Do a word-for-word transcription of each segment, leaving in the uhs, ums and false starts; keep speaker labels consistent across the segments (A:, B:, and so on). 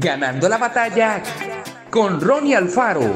A: Ganando la batalla con Ronnie Alfaro.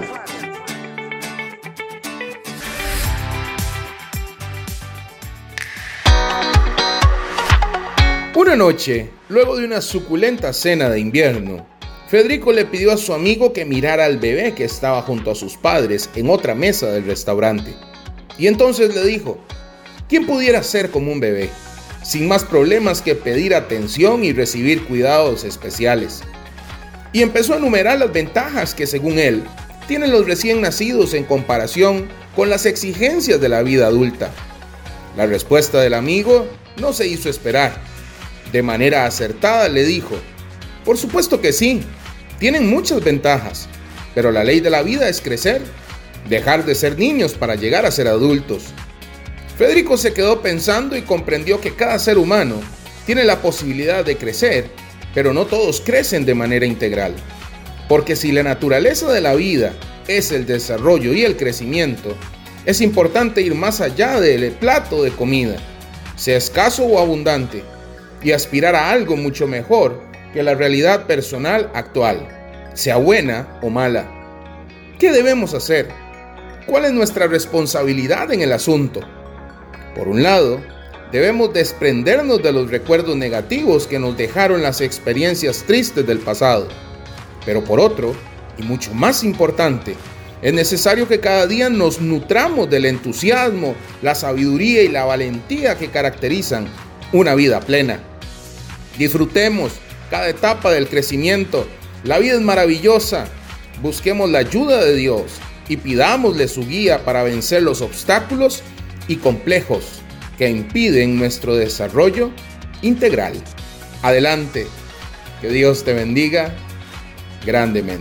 B: Una noche, luego de una suculenta cena de invierno, Federico le pidió a su amigo que mirara al bebé que estaba junto a sus padres en otra mesa del restaurante. Y entonces le dijo: ¿quién pudiera ser como un bebé, sin más problemas que pedir atención y recibir cuidados especiales? Y empezó a enumerar las ventajas que, según él, tienen los recién nacidos en comparación con las exigencias de la vida adulta. La respuesta del amigo no se hizo esperar. De manera acertada le dijo: por supuesto que sí, tienen muchas ventajas, pero la ley de la vida es crecer, dejar de ser niños para llegar a ser adultos. Federico se quedó pensando y comprendió que cada ser humano tiene la posibilidad de crecer, pero no todos crecen de manera integral. Porque si la naturaleza de la vida es el desarrollo y el crecimiento, es importante ir más allá del plato de comida, sea escaso o abundante, y aspirar a algo mucho mejor que la realidad personal actual, sea buena o mala. ¿Qué debemos hacer? ¿Cuál es nuestra responsabilidad en el asunto? Por un lado, debemos desprendernos de los recuerdos negativos que nos dejaron las experiencias tristes del pasado. Pero por otro, y mucho más importante, es necesario que cada día nos nutramos del entusiasmo, la sabiduría y la valentía que caracterizan una vida plena. Disfrutemos cada etapa del crecimiento. La vida es maravillosa. Busquemos la ayuda de Dios y pidámosle su guía para vencer los obstáculos y complejos que impiden nuestro desarrollo integral. Adelante, que Dios te bendiga grandemente.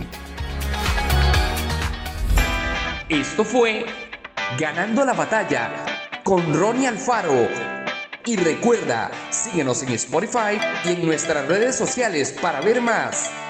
A: Esto fue Ganando la batalla con Ronnie Alfaro. Y recuerda, síguenos en Spotify y en nuestras redes sociales para ver más.